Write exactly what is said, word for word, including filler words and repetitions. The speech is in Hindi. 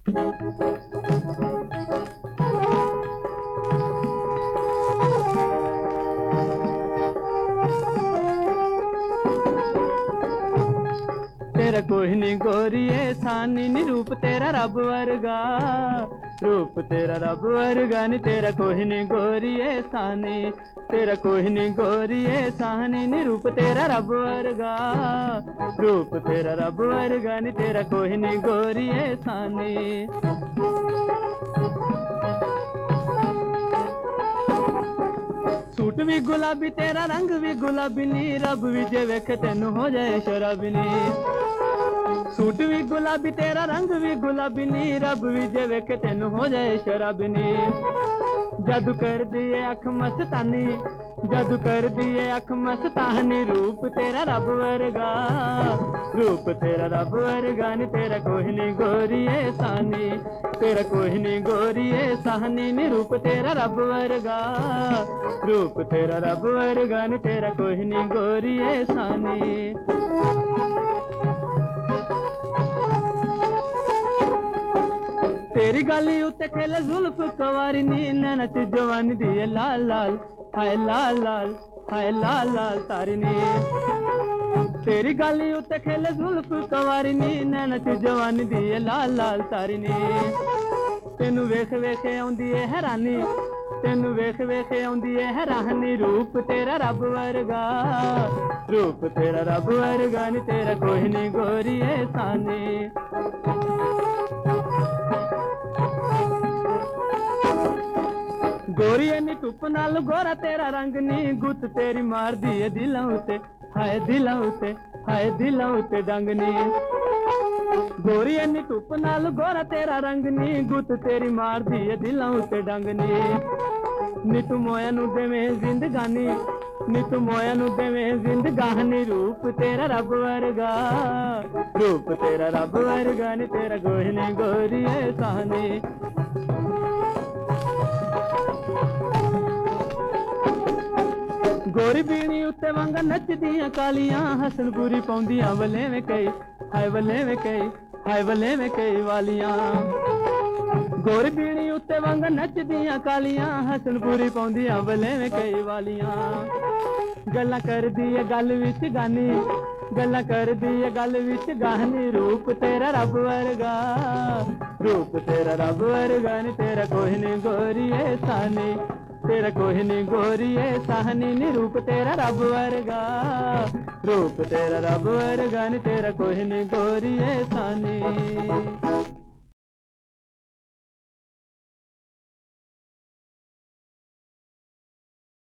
तेरा कोई नहीं गोरिए सानी नी रूप तेरा रब वर्गा, रूप तेरा रब वर्गा नी तेरा कोई नहीं गोरिए सानी, तेरा कोई नहीं गोरिए सानी नी रूप तेरा रब वर्गा, रूप तेरा रब वर्गा नी तेरा कोई नहीं गोरिए सानी। सूट भी गुलाबी तेरा रंग भी गुलाबी नी, रब भी जे वेख तेनू हो जाए शराबी नी। सूट भी गुलाबी तेरा रंग भी गुलाबी नी, रब भी जे वेख तेनू हो जाए शराबी नी। जादू कर दिए अख मस्तानी, जादू कर दिए अख मस्तानी, रूप तेरा रब वर्गा, रूप तेरा रब वर्गा नी तेरा कोई नहीं गोरिए सानी, तेरा कोई नहीं गोरिए सानी नी रूप तेरा रब वर्गा, रूप तेरा रब वर्गा नी तेरा कोई नहीं गोरिए सानी। तेरी गाली उत्ते खेले जुल्फ कवारी नी, नैना च जवानी दी लाल लाल, हाय लाल लाल, हाय लाल लाल तारी नी। तेरी गाली उत्ते खेले जुल्फ कवारी नी, नैना च जवानी दी लाल लाल तारी नी। तेनू वेख वेख आउंदी है हैरानी, तेनू वेख वेख आउंदी है हैरानी, रूप तेरा रब वर्गा, रूप तेरा रब वर्गा नी तेरा कोई नहीं गोरिए सानी। गोरी नी धुप नाल गोरा तेरा रंग नी, गुत तेरी मार दी है दिलां उते, हाय दिलां उते, हाय दिलां उते डंग नी। गोरी नी धुप नाल गोरा तेरा रंग नी, गुत तेरी मार दी है दिलां उते डंग नी। नी तू मोया नू देवें जिंदगानी, नी तू मोया नू देवें जिंदगानी, रूप तेरा रब वर्गा, रूप तेरा रब वर्गा नी तेरा कोई नहीं गोरिए सानी। गोरी बीनी उत्ते वांगा नचदियां कालियां, हसनपुरी पाउंदियां वले में कई, हाय वले में कई, हाय वले में कई वालियां। गोरी बीनी उत्ते वांगा नचदियां कालियां, हसनपुरी पाउंदियां वले में कई वालियां। गल्लां कर दी है गल विच गानी, गल्लां कर दी है गल विच गानी, रूप तेरा रब वर्गा, रूप तेरा रब वर्गा नी तेरा कोई नहीं गोरिए सानी, तेरा कोई नहीं गोरिए सानी नी रूप तेरा रब वर्गा, रूप तेरा रब वर्गा नी तेरा कोई नहीं गोरिए सानी।